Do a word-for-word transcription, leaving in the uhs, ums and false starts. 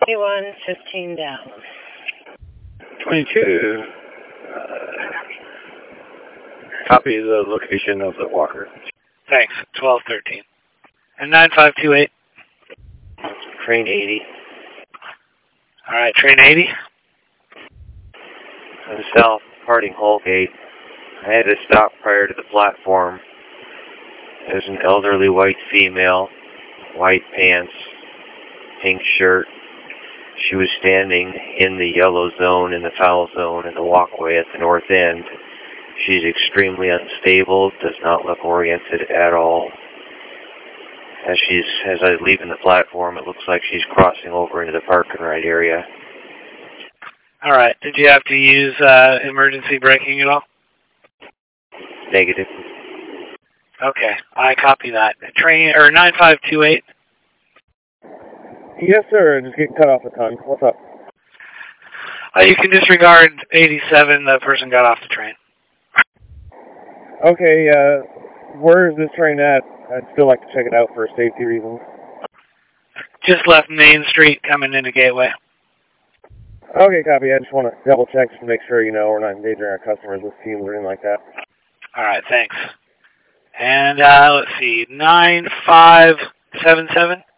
twenty-one fifteen down. twenty-two. Uh, copy the location of the walker. Thanks. twelve thirteen. And nine five two eight. Train eighty. All right, train eighty. I'm south, parting Hull Gate. I had to stop prior to the platform. There's an elderly white female, white pants, pink shirt. She was standing in the yellow zone, in the foul zone, in the walkway at the north end. She's extremely unstable, does not look oriented at all. As she's, as I leave the platform, it looks like she's crossing over into the park and ride area. All right. Did you have to use uh, emergency braking at all? Negative. Okay, I copy that. Train or nine five two eight. Yes, sir. Just getting cut off a ton. What's up? Uh, you can disregard eighty-seven. The person got off the train. Okay. Uh, where is this train at? I'd still like to check it out for safety reasons. Just left Main Street, coming into Gateway. Okay, copy. I just want to double check to make sure, you know, we're not endangering our customers with fumes or anything like that. All right, thanks. And uh, let's see, nine five seven seven.